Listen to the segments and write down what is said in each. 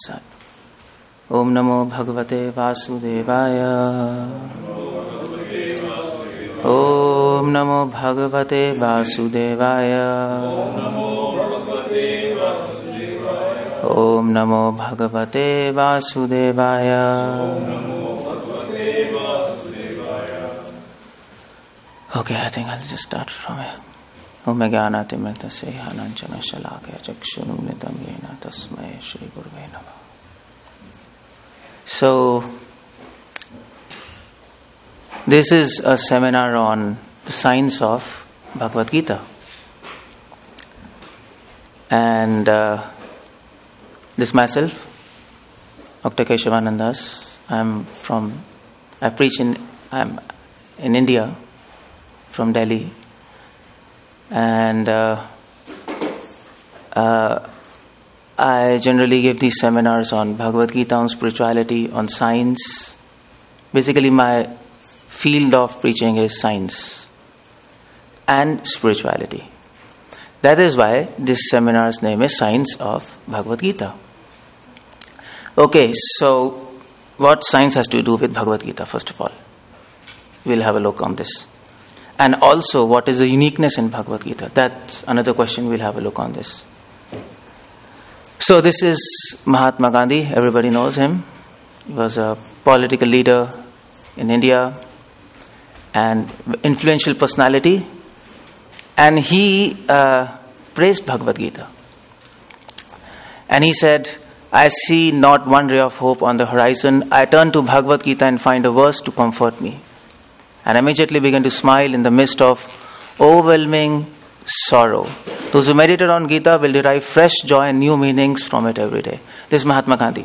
Sat. Om Namo Bhagavate Vasudevaya. Om Namo Bhagavate Vasudevaya. Om Namo Bhagavate Vasudevaya. Okay, I think I'll just start from here. Om Jnanatimritasya Ananjana Shalakaya Chakshunumnitam Yena Tasmaya Shri Gurve Namah. So, this is a seminar on the science of Bhagavad Gita. And this myself, Dr. Keshavanandas, I'm in India, from Delhi. And I generally give these seminars on Bhagavad Gita, on spirituality, on science. Basically, my field of preaching is science and spirituality. That is why this seminar's name is Science of Bhagavad Gita. Okay, so what science has to do with Bhagavad Gita, first of all? We'll have a look on this. And also, what is the uniqueness in Bhagavad Gita? That's another question. We'll have a look on this. So this is Mahatma Gandhi. Everybody knows him. He was a political leader in India and influential personality. And he praised Bhagavad Gita. And he said, I see not one ray of hope on the horizon. I turn to Bhagavad Gita and find a verse to comfort me. And immediately began to smile in the midst of overwhelming sorrow. Those who meditate on Gita will derive fresh joy and new meanings from it every day. This is Mahatma Gandhi.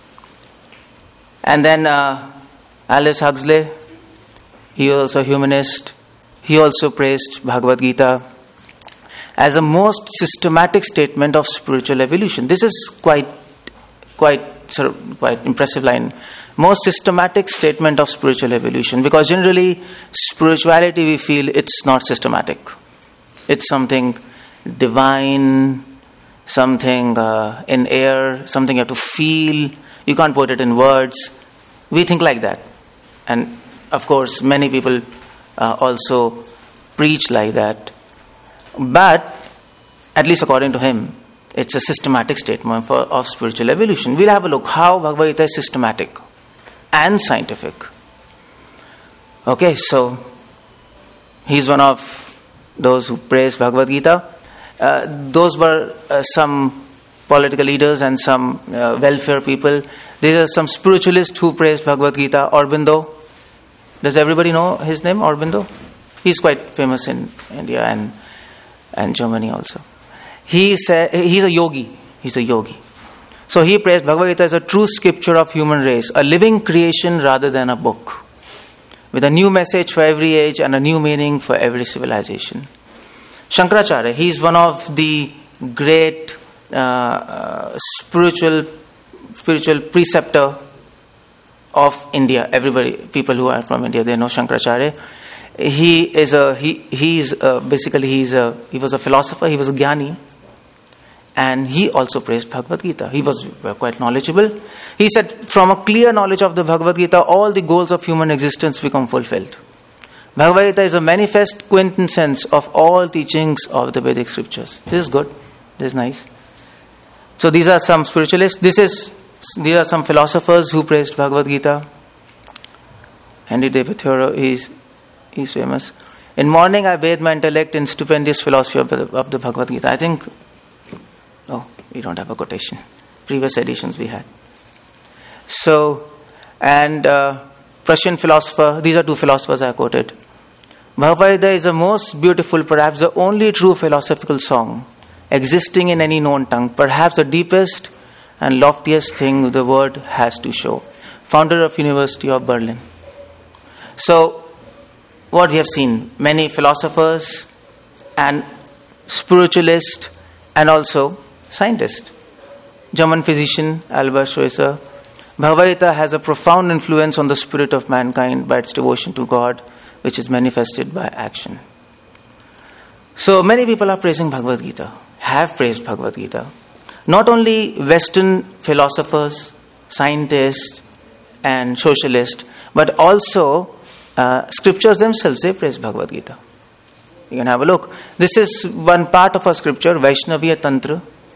And then Aldous Huxley, he was also a humanist. He also praised Bhagavad Gita as a most systematic statement of spiritual evolution. This is quite impressive line. Most systematic statement of spiritual evolution, because generally spirituality, we feel it's not systematic. It's something divine, something in air, something you have to feel. You can't put it in words. We think like that. And of course, many people also preach like that. But, at least according to him, it's a systematic statement of spiritual evolution. We'll have a look how Bhagavad Gita is systematic and scientific. Okay, so he's one of those who praise Bhagavad Gita. Those were some political leaders and some welfare people. These are some spiritualists who praised Bhagavad Gita. Aurobindo. Does everybody know his name, Aurobindo? He's quite famous in India and Germany also. He said he's a yogi. He's a yogi. So he praised Bhagavad Gita as a true scripture of human race, a living creation rather than a book, with a new message for every age and a new meaning for every civilization. Shankaracharya, he is one of the great spiritual preceptor of India. Everybody, people who are from India, they know Shankaracharya. He was a philosopher. He was a jnani. And he also praised Bhagavad Gita. He was quite knowledgeable. He said, from a clear knowledge of the Bhagavad Gita, all the goals of human existence become fulfilled. Bhagavad Gita is a manifest quintessence of all teachings of the Vedic scriptures. This is good. This is nice. So these are some spiritualists. These are some philosophers who praised Bhagavad Gita. Henry David Thoreau, he's famous. In morning, I bathe my intellect in stupendous philosophy of the Bhagavad Gita. I think... Oh, we don't have a quotation. Previous editions we had. So, and Prussian philosopher, these are two philosophers I quoted. Bhagavad Gita is the most beautiful, perhaps the only true philosophical song existing in any known tongue, perhaps the deepest and loftiest thing the world has to show. Founder of University of Berlin. So, what we have seen, many philosophers and spiritualists and also scientists. German physician Albert Schweitzer. Bhagavad Gita has a profound influence on the spirit of mankind by its devotion to God, which is manifested by action. So many people are praising Bhagavad Gita, have praised Bhagavad Gita. Not only Western philosophers, scientists, and socialists, but also scriptures themselves, they praise Bhagavad Gita. You can have a look. This is one part of a scripture, Vaishnaviya Tantra.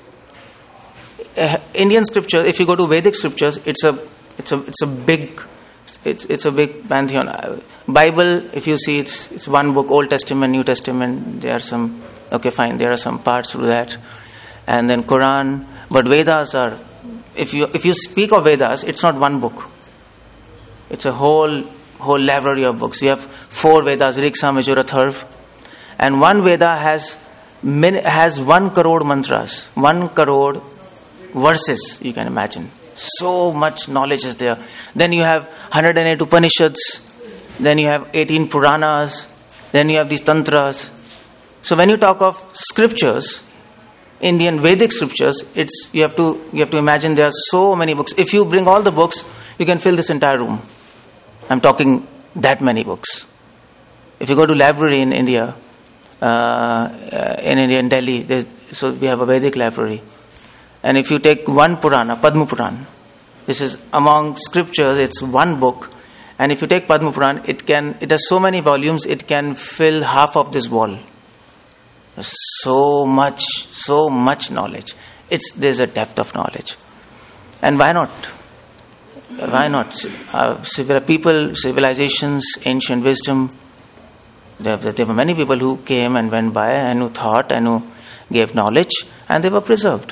Indian scripture, if you go to Vedic scriptures, it's a big pantheon. Bible, if you see, it's one book, Old Testament, New Testament. There are some parts through that, and then Quran. But Vedas are, if you speak of Vedas, it's not one book. It's a whole library of books. You have 4 Vedas, Rig, Sam, Yajur, Atharva, and one Veda has 1 crore mantras, 1 crore verses. You can imagine. So much knowledge is there. Then you have 108 Upanishads. Then you have 18 Puranas. Then you have these Tantras. So when you talk of scriptures, Indian Vedic scriptures, you have to imagine there are so many books. If you bring all the books, you can fill this entire room. I'm talking that many books. If you go to library in India, in Delhi, so we have a Vedic library. And if you take one Purana, Padma Puran, this is among scriptures, it's one book. And if you take Padma Puran, it has so many volumes, it can fill half of this wall. There's so much knowledge. There's a depth of knowledge. And why not? Why not? Civilizations, ancient wisdom. There were many people who came and went by and who thought and who gave knowledge, and they were preserved.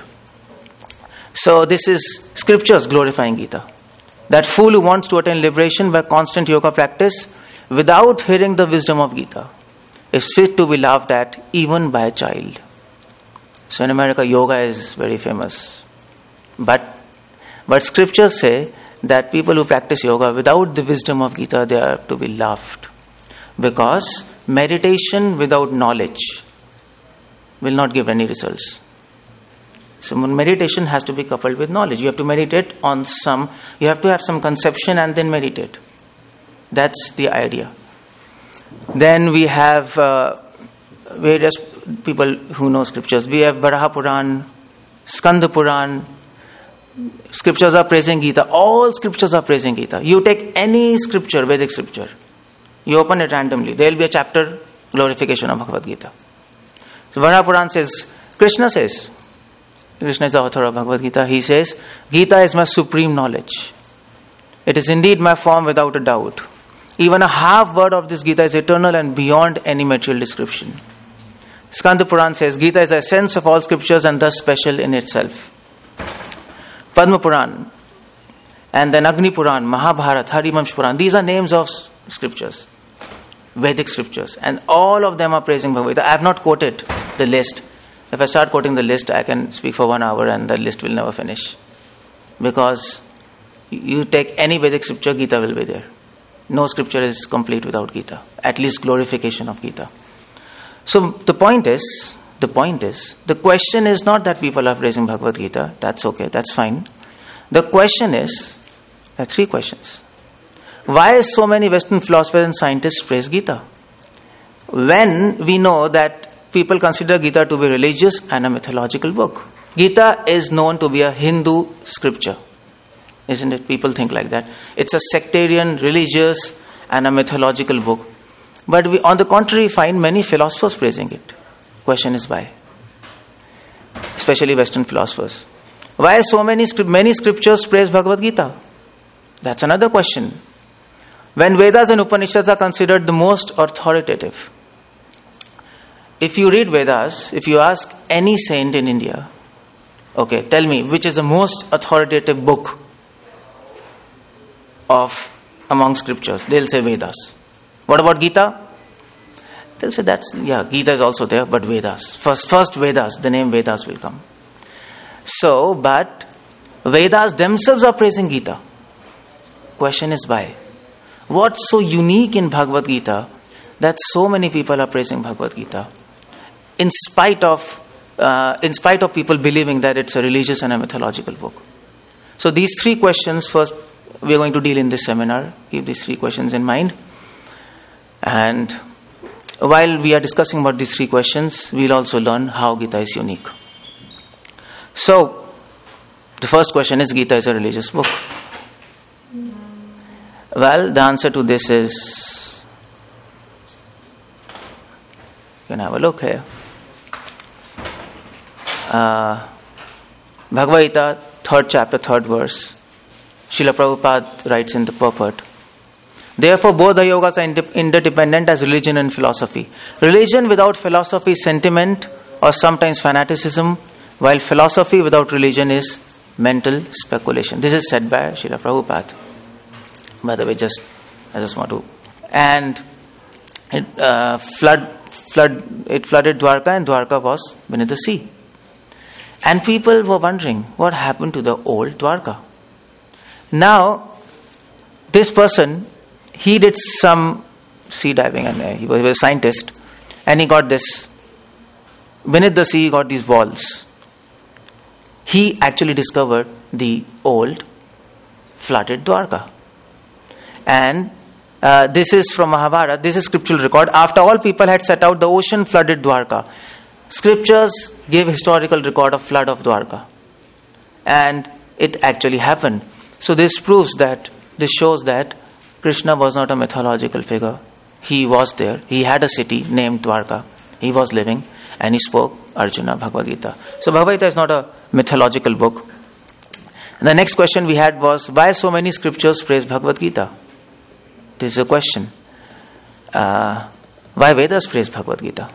So this is scriptures glorifying Gita. That fool who wants to attain liberation by constant yoga practice without hearing the wisdom of Gita is fit to be laughed at even by a child. So in America, yoga is very famous. But scriptures say that people who practice yoga without the wisdom of Gita, they are to be laughed. Because meditation without knowledge will not give any results. So meditation has to be coupled with knowledge. You have to meditate on you have to have some conception and then meditate. That's the idea. Then we have various people who know scriptures. We have Varaha Puran, Skanda Puran. Scriptures are praising Gita. All scriptures are praising Gita. You take any scripture, Vedic scripture, you open it randomly, there will be a chapter, glorification of Bhagavad Gita. So Varaha Puran says, Krishna is the author of Bhagavad Gita. He says, Gita is my supreme knowledge. It is indeed my form without a doubt. Even a half word of this Gita is eternal and beyond any material description. Skanda Puran says, Gita is the essence of all scriptures and thus special in itself. Padma Puran, and then Agni Puran, Mahabharata, Harivansh Puran. These are names of scriptures, Vedic scriptures, and all of them are praising Bhagavad Gita. I have not quoted the list. If I start quoting the list, I can speak for 1 hour and the list will never finish. Because you take any Vedic scripture, Gita will be there. No scripture is complete without Gita. At least glorification of Gita. So the point is, the question is not that people are praising Bhagavad Gita. That's okay, that's fine. The question is, there are 3 questions. Why so many Western philosophers and scientists praise Gita? When we know that people consider Gita to be religious and a mythological book. Gita is known to be a Hindu scripture. Isn't it? People think like that. It's a sectarian, religious and a mythological book. But we, on the contrary, find many philosophers praising it. Question is why? Especially Western philosophers. Why so many scriptures praise Bhagavad Gita? That's another question. When Vedas and Upanishads are considered the most authoritative. If you read Vedas, if you ask any saint in India, okay, tell me which is the most authoritative book among scriptures, they'll say Vedas. What about Gita? They'll say Gita is also there, but Vedas. First Vedas, the name Vedas will come. So, but Vedas themselves are praising Gita. Question is why? What's so unique in Bhagavad Gita that so many people are praising Bhagavad Gita? In spite of people believing that it's a religious and a mythological book. So these 3 questions first we are going to deal in this seminar. Keep these 3 questions in mind. And while we are discussing about these 3 questions, we'll also learn how Gita is unique. So, The first question is, Gita is a religious book. Well, the answer to this is, you can have a look here. Bhagavad Gita, 3rd chapter, 3rd verse. Srila Prabhupada writes in the purport, therefore, both the yogas are interdependent as religion and philosophy. Religion without philosophy is sentiment or sometimes fanaticism, while philosophy without religion is mental speculation. This is said by Srila Prabhupada. By the way, I just want to. And it flooded Dwarka, and Dwarka was beneath the sea. And people were wondering what happened to the old Dwarka. Now, this person, he did some sea diving, and he was a scientist, and he got this. Beneath the sea, he got these walls. He actually discovered the old flooded Dwarka. And this is from Mahabharata. This is scriptural record. After all people had set out, the ocean flooded Dwarka. Scriptures gave historical record of flood of Dwarka. And it actually happened. So this shows that Krishna was not a mythological figure. He was there. He had a city named Dwarka. He was living, and he spoke Arjuna Bhagavad Gita. So Bhagavad Gita is not a mythological book. And the next question we had was, why so many scriptures praise Bhagavad Gita? This is a question. Why Vedas praise Bhagavad Gita?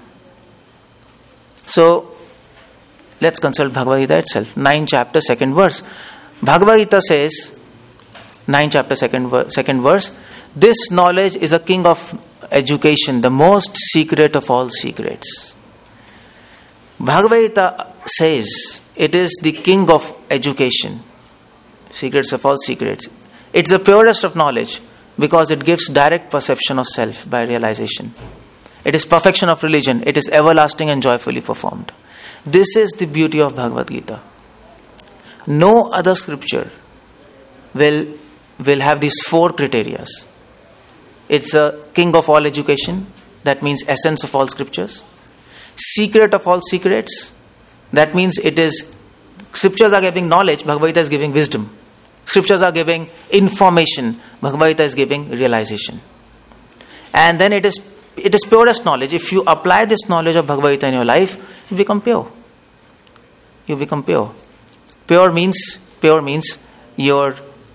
So, let's consult Bhagavad Gita itself. 9 chapter, 2nd verse. Bhagavad Gita says, 9 chapter, 2nd verse, this knowledge is a king of education, the most secret of all secrets. Bhagavad Gita says, it is the king of education, secrets of all secrets. It's the purest of knowledge, because it gives direct perception of self by realization. It is perfection of religion. It is everlasting and joyfully performed. This is the beauty of Bhagavad Gita. No other scripture will have these 4 criteria. It's a king of all education. That means essence of all scriptures. Secret of all secrets. That means it is, scriptures are giving knowledge, Bhagavad Gita is giving wisdom. Scriptures are giving information, Bhagavad Gita is giving realization. And then it is purest knowledge. If you apply this knowledge of Bhagavad Gita in your life, you become pure. You become pure. Pure means your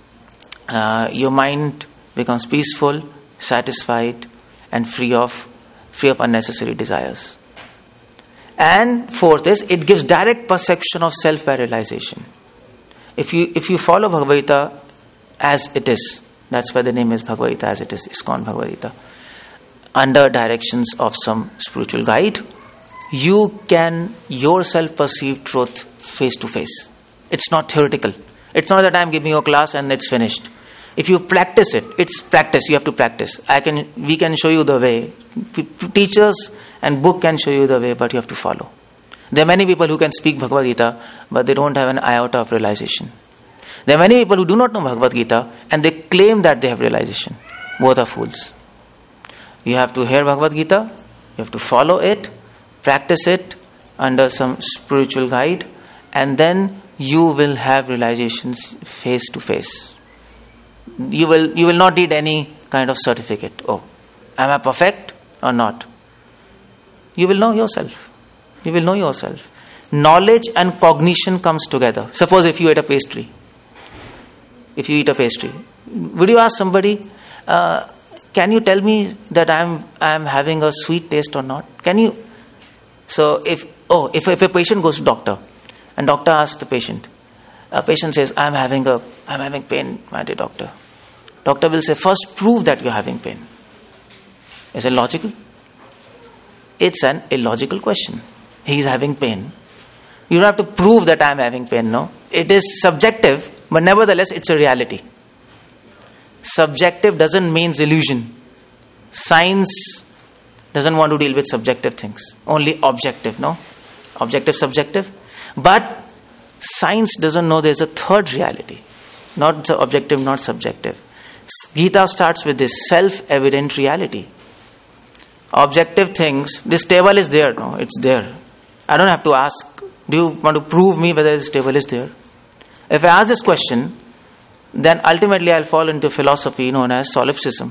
mind becomes peaceful, satisfied, and free of unnecessary desires. And fourth is, it gives direct perception of self by realization. If you follow Bhagavad Gita as it is, that's why the name is Bhagavad Gita as it is, ISKCON Bhagavad Gita, under directions of some spiritual guide, you can yourself perceive truth face to face. It's not theoretical. It's not that I'm giving you a class and it's finished. If you practice it, it's practice. You have to practice. We can show you the way. Teachers and book can show you the way, but you have to follow. There are many people who can speak Bhagavad Gita, but they don't have an iota of realization. There are many people who do not know Bhagavad Gita, and they claim that they have realization. Both are fools. You have to hear Bhagavad Gita, you have to follow it, practice it under some spiritual guide, and then you will have realizations face to face. You will not need any kind of certificate. Oh, am I perfect or not? You will know yourself. You will know yourself. Knowledge and cognition comes together. Suppose if you eat a pastry. If you eat a pastry, would you ask somebody, can you tell me that I'm having a sweet taste or not? Can you? So if a patient goes to doctor, and doctor asks the patient, a patient says, I'm having pain, my dear doctor. Doctor will say, first prove that you're having pain. Is it logical? It's an illogical question. He's having pain. You don't have to prove that I'm having pain, no? It is subjective, but nevertheless it's a reality. Subjective doesn't mean illusion. Science doesn't want to deal with subjective things. Only objective, no? Objective, subjective. But science doesn't know there's a third reality. Not the objective, not subjective. Gita starts with this self-evident reality. Objective things, this table is there, no? It's there. I don't have to ask, do you want to prove me whether this table is there? If I ask this question, then ultimately I'll fall into philosophy known as solipsism.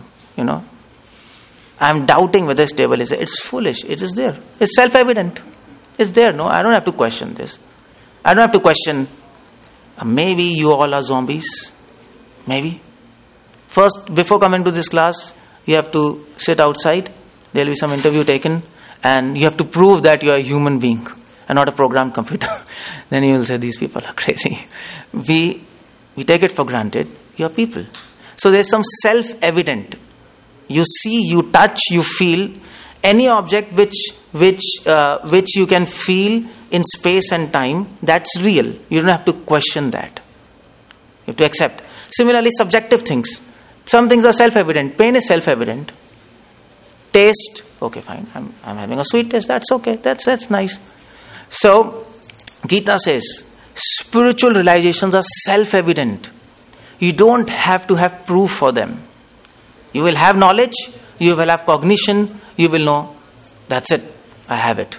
I'm doubting whether this table is there. It's foolish. It is there. It's self-evident. It's there. No, I don't have to question this. I don't have to question, maybe you all are zombies. Maybe. First, before coming to this class, you have to sit outside. There will be some interview taken. And you have to prove that you are a human being and not a programmed computer. Then you will say, these people are crazy. We take it for granted. You are people. So there's some self-evident. You see, you touch, you feel any object which you can feel in space and time, that's real. You don't have to question that. You have to accept. Similarly, subjective things. Some things are self-evident. Pain is self-evident. Taste, okay, fine. I'm having a sweet taste. That's okay. That's nice. So, Gita says, spiritual realizations are self-evident. You don't have to have proof for them. You will have knowledge, you will have cognition, you will know, that's it. I have it.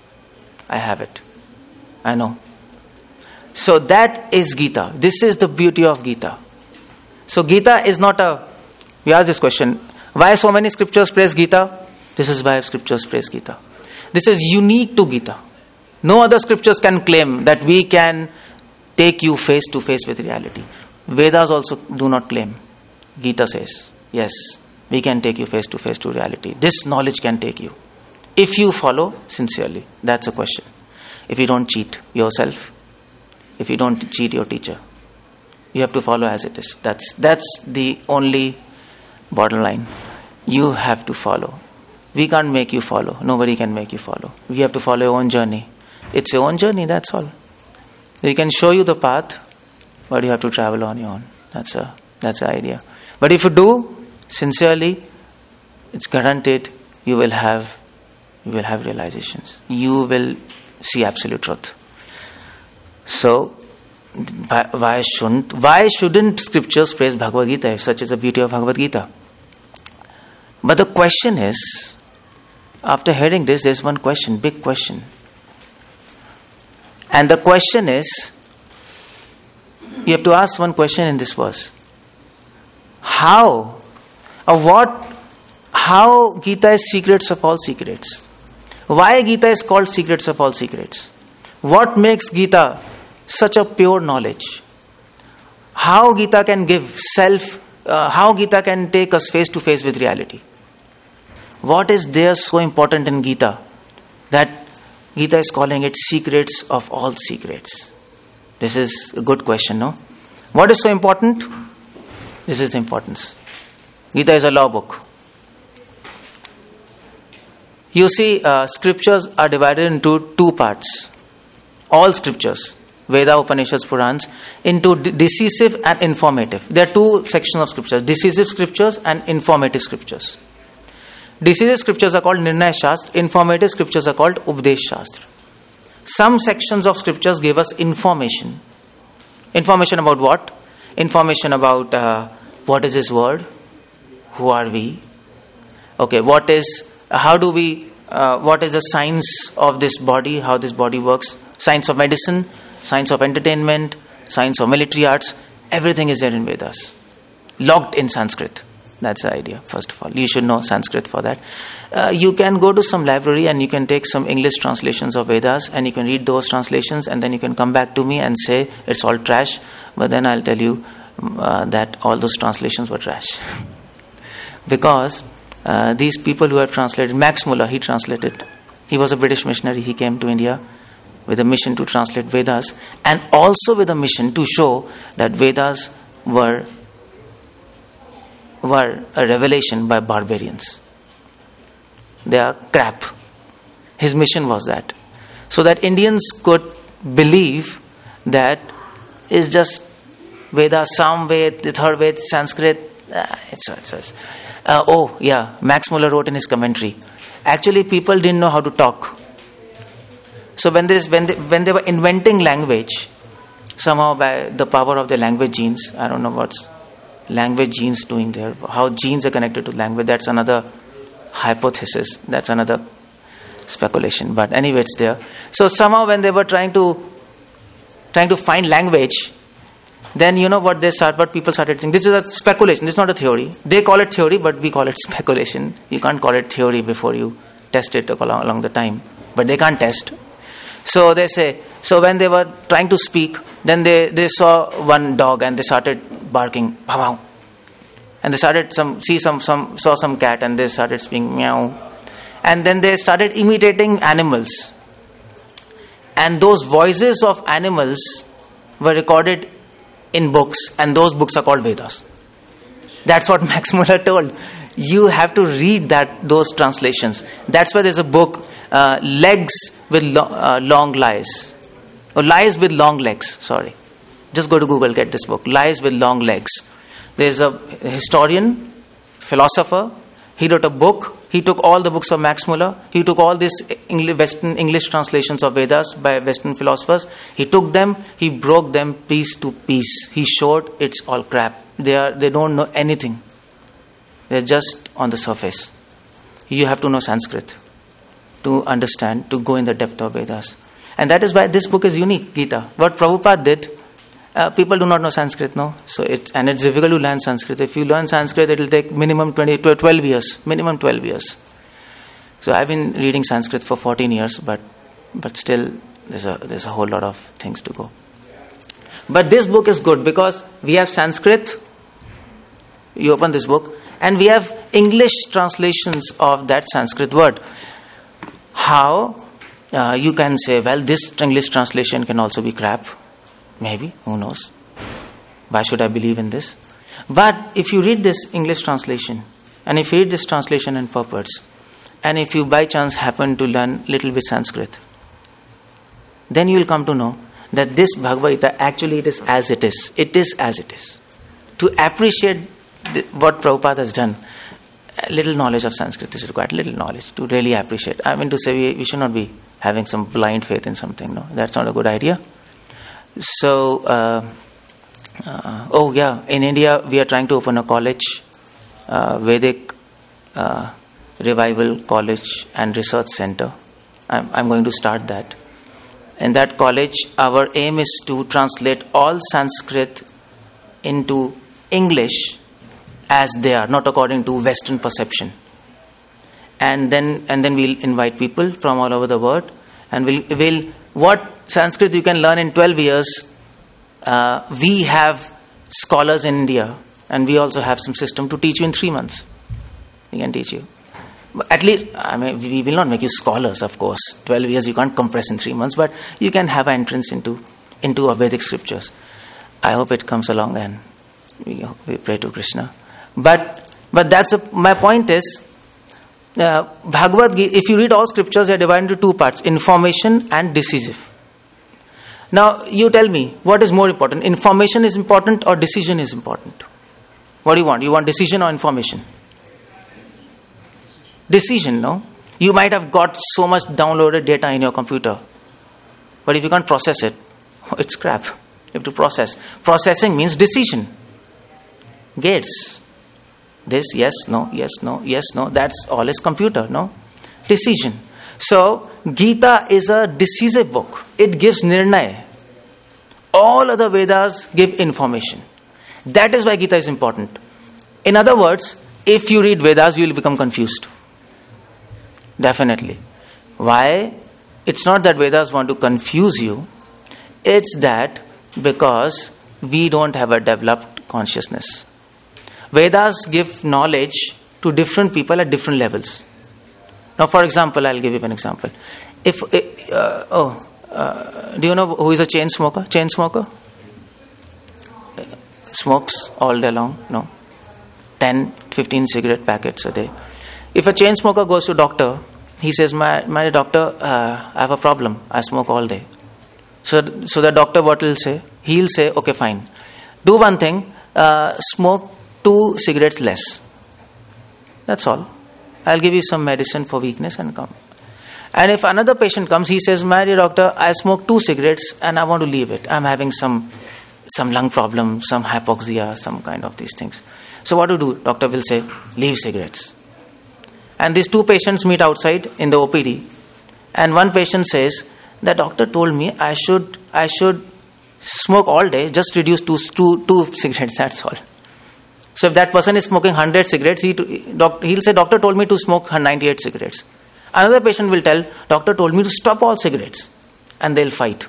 I know. So that is Gita. This is the beauty of Gita. So Gita is not we ask this question, why so many scriptures praise Gita? This is why scriptures praise Gita. This is unique to Gita. No other scriptures can claim that we can take you face to face with reality. Vedas also do not claim. Gita says, yes, we can take you face to face to reality. This knowledge can take you. If you follow sincerely, that's a question. If you don't cheat yourself, if you don't cheat your teacher, you have to follow as it is. That's the only bottom line. You have to follow. We can't make you follow. Nobody can make you follow. We have to follow your own journey. It's your own journey, that's all. We can show you the path, but you have to travel on your own. That's the idea. But if you do sincerely, it's guaranteed you will have realizations. You will see absolute truth. So why shouldn't scriptures praise Bhagavad Gita if such is the beauty of Bhagavad Gita? But the question is, after hearing this, there's one question, big question. And the question is, you have to ask one question in this verse. How Gita is secrets of all secrets? Why Gita is called secrets of all secrets? What makes Gita such a pure knowledge? How Gita can give how Gita can take us face to face with reality? What is there so important in Gita that Gita is calling it secrets of all secrets? This is a good question, no? What is so important? This is the importance. Gita is a law book. You see, scriptures are divided into two parts. All scriptures, Veda, Upanishads, Purans, into decisive and informative. There are two sections of scriptures, decisive scriptures and informative scriptures. Decisive scriptures are called Nirnaya Shastra, informative scriptures are called Updesh Shastra. Some sections of scriptures give us information. Information about what? Information about what is this word? Who are we? Okay, what is the science of this body, how this body works? Science of medicine, science of entertainment, science of military arts, everything is there in Vedas. Logged in Sanskrit. That's the idea, first of all. You should know Sanskrit for that. You can go to some library and you can take some English translations of Vedas and you can read those translations and then you can come back to me and say it's all trash. But then I'll tell you that all those translations were trash. Because these people who have translated, Max Muller, he translated. He was a British missionary. He came to India with a mission to translate Vedas and also with a mission to show that Vedas were a revelation by barbarians. They are crap. His mission was that. So that Indians could believe that it's just Vedas, Samved, the third Ved, Sanskrit. Max Muller wrote in his commentary. Actually, people didn't know how to talk. So when they were inventing language, somehow by the power of the language genes, I don't know what's language genes doing there, how genes are connected to language, that's another hypothesis, that's another speculation, but anyway it's there. So somehow when they were trying to find language, then you know what people started saying. This is a speculation. This is not a theory. They call it theory, but we call it speculation. You can't call it theory before you test it along the time. But they can't test. So they say, so when they were trying to speak, then they saw one dog and they started barking, "Bhav." And they started saw some cat and they started speaking, "Meow." And then they started imitating animals. And those voices of animals were recorded in books, and those books are called Vedas. That's what Max Muller told. You have to read those translations. That's why there's a book, Legs with Long Lies. Or Lies with Long Legs, sorry. Just go to Google, get this book, Lies with Long Legs. There's a historian, philosopher. He wrote a book. He took all the books of Max Muller. He took all these Western English translations of Vedas by Western philosophers. He took them. He broke them piece to piece. He showed it's all crap. They don't know anything. They're just on the surface. You have to know Sanskrit to understand, to go in the depth of Vedas. And that is why this book is unique, Gita. What Prabhupada did, people do not know Sanskrit, no? So it's difficult to learn Sanskrit. If you learn Sanskrit, it will take minimum 12 years. Minimum 12 years. So I've been reading Sanskrit for 14 years, but still there's a whole lot of things to go. But this book is good because we have Sanskrit. You open this book, and we have English translations of that Sanskrit word. How you can say, well, this English translation can also be crap. Maybe, who knows? Why should I believe in this? But if you read this English translation, and if you read this translation in purports, and if you by chance happen to learn little bit Sanskrit, then you will come to know that this Bhagavad Gita, actually it is as it is. It is as it is. To appreciate what Prabhupada has done, a little knowledge of Sanskrit is required, little knowledge to really appreciate. I mean to say we should not be having some blind faith in something. No, that's not a good idea. So, in India we are trying to open a college, Vedic Revival College and Research Center. I'm going to start that. In that college, our aim is to translate all Sanskrit into English as they are, not according to Western perception. And then we'll invite people from all over the world, and we'll what Sanskrit you can learn in 12 years. We have scholars in India, and we also have some system to teach you in 3 months. We can teach you. But at least, we will not make you scholars, of course. 12 years you can't compress in 3 months, but you can have an entrance into our Vedic scriptures. I hope it comes along, and we pray to Krishna. But my point is, Bhagavad Gita, if you read all scriptures, they are divided into 2 parts, information and decisive. Now, you tell me, what is more important? Information is important or decision is important? What do you want? You want decision or information? Decision, no? You might have got so much downloaded data in your computer, but if you can't process it, it's crap. You have to process. Processing means decision. Gates. This, yes, no, yes, no, yes, no. That's all is computer, no? Decision. So, Gita is a decisive book. It gives nirnaya. All other Vedas give information. That is why Gita is important. In other words, if you read Vedas, you will become confused. Definitely. Why? It's not that Vedas want to confuse you. It's that because we don't have a developed consciousness. Vedas give knowledge to different people at different levels. Now, for example, I'll give you an example. Do you know who is a chain smoker? Chain smoker? Smokes all day long, no? 10, 15 cigarette packets a day. If a chain smoker goes to doctor, he says, my doctor, I have a problem. I smoke all day. So the doctor what will say? He'll say, okay, fine. Do one thing, smoke 2 cigarettes less. That's all. I'll give you some medicine for weakness and come. And if another patient comes, he says, my dear doctor, I smoke 2 cigarettes and I want to leave it. I'm having some lung problem, some hypoxia, some kind of these things. So what to do? Doctor will say, leave cigarettes. And these 2 patients meet outside in the OPD. And one patient says, the doctor told me I should smoke all day, just reduce two cigarettes, that's all. So if that person is smoking 100 cigarettes, he'll say, doctor told me to smoke 98 cigarettes. Another patient will tell, doctor told me to stop all cigarettes. And they'll fight.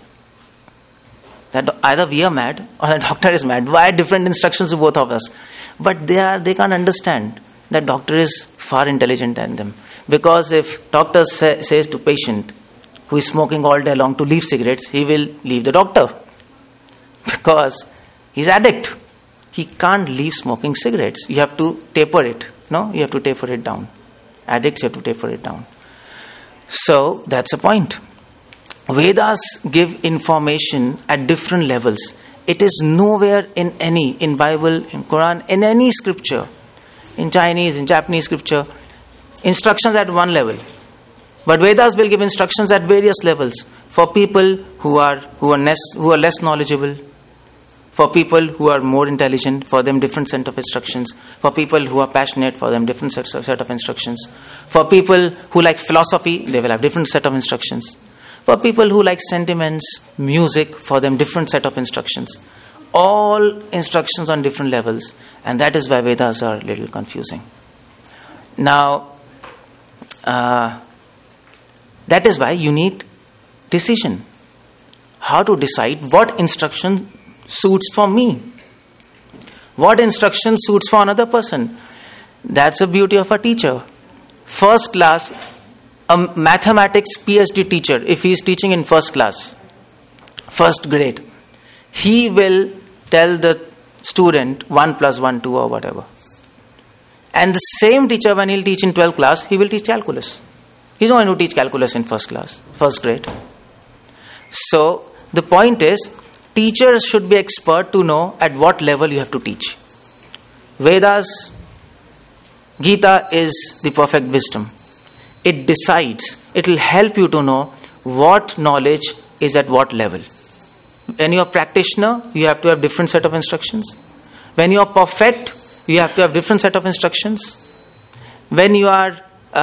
That either we are mad or the doctor is mad. Why different instructions to both of us? But they can't understand that doctor is far intelligent than them. Because if doctor says to patient who is smoking all day long to leave cigarettes, he will leave the doctor. Because he's addict. He can't leave smoking cigarettes. You have to taper it. No, you have to taper it down. Addicts, you have to taper it down. So that's the point. Vedas give information at different levels. It is nowhere in Bible, in Quran, in any scripture, in Chinese, in Japanese scripture, instructions at one level. But Vedas will give instructions at various levels for people who are less knowledgeable, for people who are more intelligent, for them different set of instructions. For people who are passionate, for them different set of instructions. For people who like philosophy, they will have different set of instructions. For people who like sentiments, music, for them different set of instructions. All instructions on different levels. And that is why Vedas are a little confusing. Now, that is why you need decision. How to decide what instruction suits for me, what instruction suits for another person. That's the beauty of a teacher. First class, a mathematics PhD teacher, if he is teaching in first class, first grade, he will tell the student 1 + 1, 2 or whatever. And the same teacher, when he'll teach in 12th class, he will teach calculus. He's not going to teach calculus in first class, first grade. So the point is, teachers should be expert to know at what level you have to teach. Vedas, Gita is the perfect wisdom. It decides, it will help you to know what knowledge is at what level. When you are practitioner, you have to have different set of instructions. When you are perfect, you have to have different set of instructions. When you are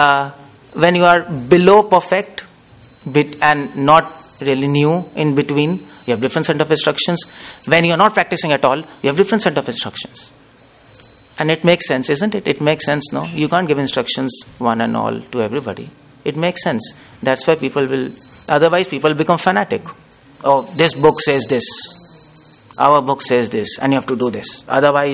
below perfect and not really new in between, you have different set of instructions. When you are not practicing at all, you have different set of instructions. And it makes sense, isn't it? It makes sense, no? You can't give instructions one and all to everybody. It makes sense. That's why otherwise people become fanatic. Oh, this book says this. Our book says this. And you have to do this. Otherwise,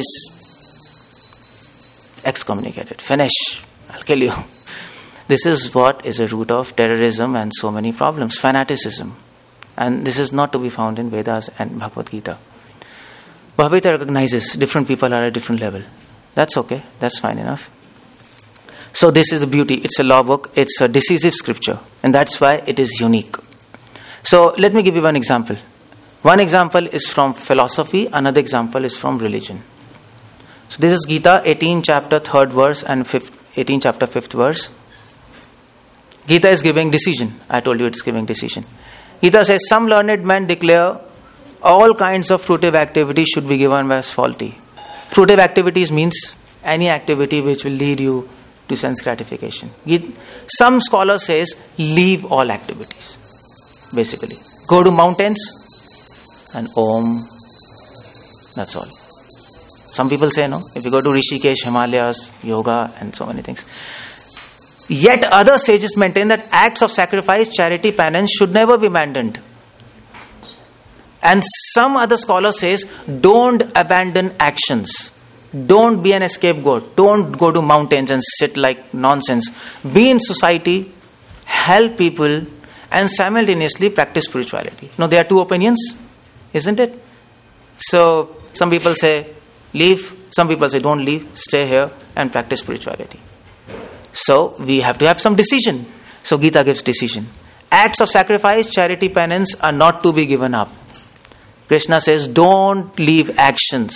excommunicated. Finish. I'll kill you. This is what is a root of terrorism and so many problems. Fanaticism. And this is not to be found in Vedas and Bhagavad Gita. Bhagavad Gita recognizes different people are at a different level. That's okay. That's fine enough. So this is the beauty. It's a law book. It's a decisive scripture. And that's why it is unique. So let me give you one example. One example is from philosophy. Another example is from religion. So this is Gita, 18 chapter 3rd verse and 18 chapter 5th verse. Gita is giving decision. I told you it's giving decision. Gita says, some learned men declare all kinds of fruitive activities should be given as faulty. Fruitive activities means any activity which will lead you to sense gratification. Some scholar says, leave all activities. Basically, go to mountains and Om. That's all. Some people say, no, if you go to Rishikesh, Himalayas, yoga and so many things. Yet other sages maintain that acts of sacrifice, charity, penance should never be abandoned. And some other scholar says, don't abandon actions. Don't be an scapegoat. Don't go to mountains and sit like nonsense. Be in society, help people, and simultaneously practice spirituality. Now, there are two opinions, isn't it? So, some people say, leave. Some people say, don't leave. Stay here and practice spirituality. So, we have to have some decision. So, Gita gives decision. Acts of sacrifice, charity, penance are not to be given up. Krishna says, don't leave actions.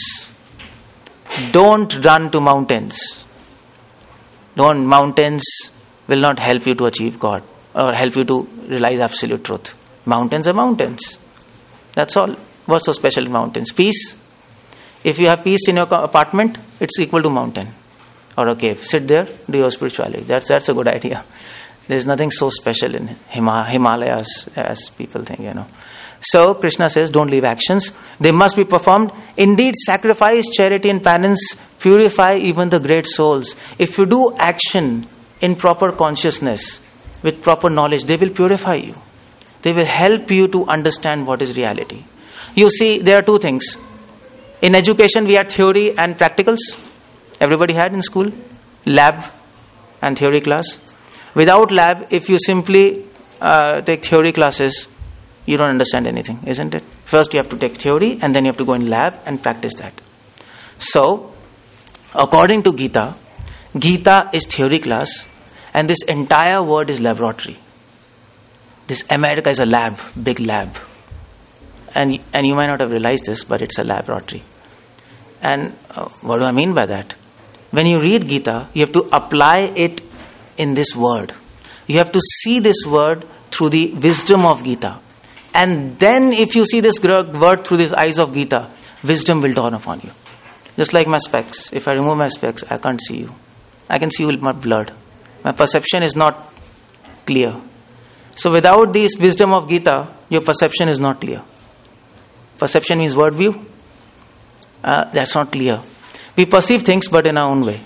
Don't run to mountains. Mountains will not help you to achieve God or help you to realize absolute truth. Mountains are mountains. That's all. What's so special in mountains? Peace. If you have peace in your apartment, it's equal to mountain or a cave. Sit there, do your spirituality. That's a good idea. There's nothing so special in Himalayas as people think, So Krishna says, don't leave actions. They must be performed. Indeed, sacrifice, charity and penance purify even the great souls. If you do action in proper consciousness, with proper knowledge, they will purify you. They will help you to understand what is reality. You see, there are two things. In education, we had theory and practicals. Everybody had in school. Lab and theory class. Without lab, if you simply take theory classes, you don't understand anything, isn't it? First you have to take theory and then you have to go in lab and practice that. So, according to Gita, Gita is theory class and this entire world is laboratory. This America is a lab, big lab. And you might not have realized this, but it's a laboratory. And what do I mean by that? When you read Gita, you have to apply it in this word. You have to see this word through the wisdom of Gita. And then if you see this word through the eyes of Gita, wisdom will dawn upon you. Just like my specs. If I remove my specs, I can't see you. I can see you with my blood. My perception is not clear. So without this wisdom of Gita, your perception is not clear. Perception means word view. That's not clear. We perceive things but in our own way.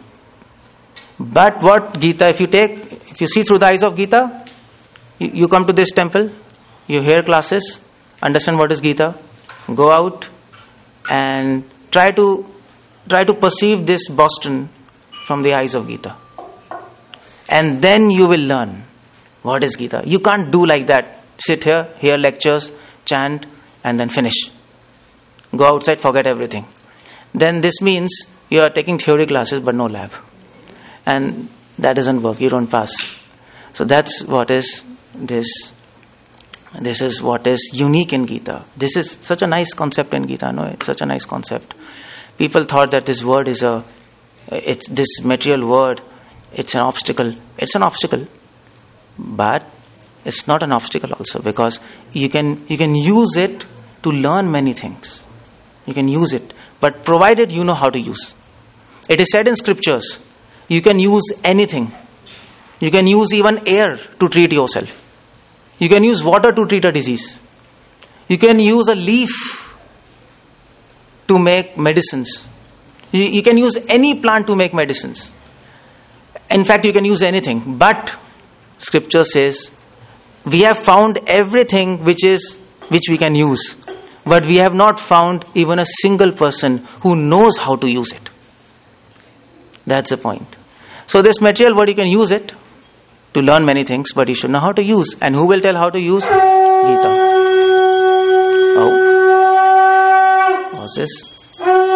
But what Gita, if you see through the eyes of Gita, you come to this temple, you hear classes, understand what is Gita, go out and try to perceive this Boston from the eyes of Gita. And then you will learn what is Gita. You can't do like that. Sit here, hear lectures, chant, and then finish. Go outside, forget everything. Then this means you are taking theory classes but no lab. And that doesn't work. You don't pass. So that's what is this. This is what is unique in Gita. This is such a nice concept in Gita. No, it's such a nice concept. People thought that this word is this material word, it's an obstacle. It's an obstacle. But it's not an obstacle also, because you can use it to learn many things. You can use it. But provided you know how to use. It is said in scriptures, you can use anything. You can use even air to treat yourself. You can use water to treat a disease. You can use a leaf to make medicines. You can use any plant to make medicines. In fact, you can use anything. But scripture says, we have found everything which we can use. But we have not found even a single person who knows how to use it. That's the point. So this material word, you can use it to learn many things, but you should know how to use. And who will tell how to use? Gita. Oh. What's this?